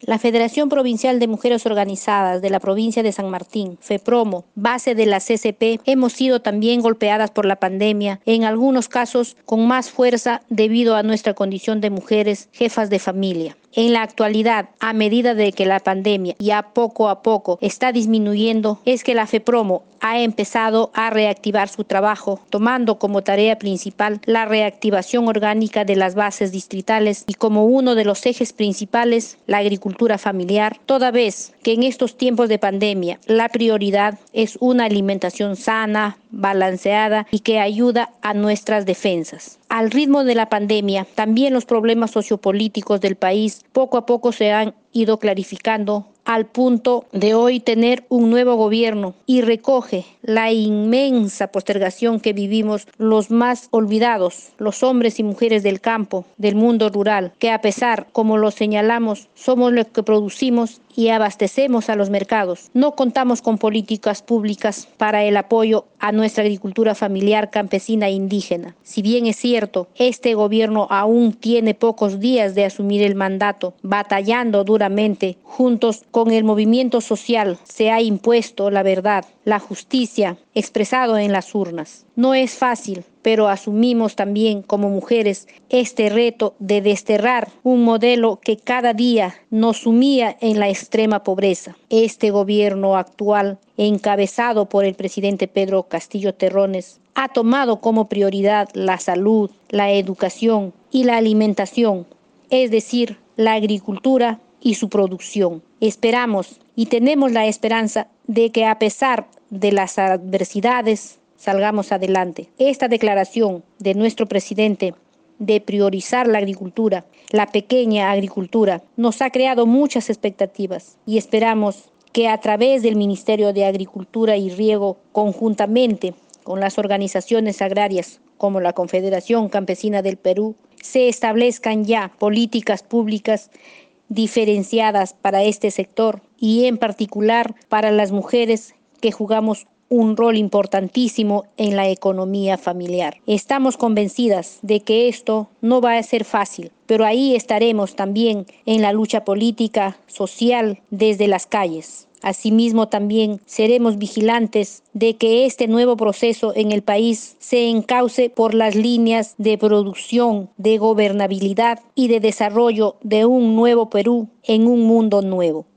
La Federación Provincial de Mujeres Organizadas de la provincia de San Martín, FEPROMO, base de la CCP, hemos sido también golpeadas por la pandemia, en algunos casos con más fuerza debido a nuestra condición de mujeres jefas de familia. En la actualidad, a medida de que la pandemia ya poco a poco está disminuyendo, es que la FEPROMO ha empezado a reactivar su trabajo, tomando como tarea principal la reactivación orgánica de las bases distritales y como uno de los ejes principales la agricultura familiar, toda vez que en estos tiempos de pandemia la prioridad es una alimentación sana, balanceada y que ayuda a nuestras defensas. Al ritmo de la pandemia, también los problemas sociopolíticos del país poco a poco se han ido clarificando al punto de hoy tener un nuevo gobierno y recoge la inmensa postergación que vivimos los más olvidados, los hombres y mujeres del campo, del mundo rural, que a pesar, como lo señalamos, somos los que producimos y abastecemos a los mercados. No contamos con políticas públicas para el apoyo a nuestra agricultura familiar, campesina e indígena. Si bien es cierto, este gobierno aún tiene pocos días de asumir el mandato, batallando duramente juntos con el movimiento social, se ha impuesto la verdad, la justicia, expresado en las urnas. No es fácil, pero asumimos también como mujeres este reto de desterrar un modelo que cada día nos sumía en la extrema pobreza. Este gobierno actual, encabezado por el presidente Pedro Castillo Terrones, ha tomado como prioridad la salud, la educación y la alimentación, es decir, la agricultura y su producción. Esperamos y tenemos la esperanza de que a pesar de las adversidades salgamos adelante. Esta declaración de nuestro presidente de priorizar la agricultura, la pequeña agricultura, nos ha creado muchas expectativas y esperamos que a través del Ministerio de Agricultura y Riego, conjuntamente con las organizaciones agrarias como la Confederación Campesina del Perú, se establezcan ya políticas públicas diferenciadas para este sector y en particular para las mujeres que jugamos un rol importantísimo en la economía familiar. Estamos convencidas de que esto no va a ser fácil, pero ahí estaremos también en la lucha política, social, desde las calles. Asimismo, también seremos vigilantes de que este nuevo proceso en el país se encauce por las líneas de producción, de gobernabilidad y de desarrollo de un nuevo Perú en un mundo nuevo.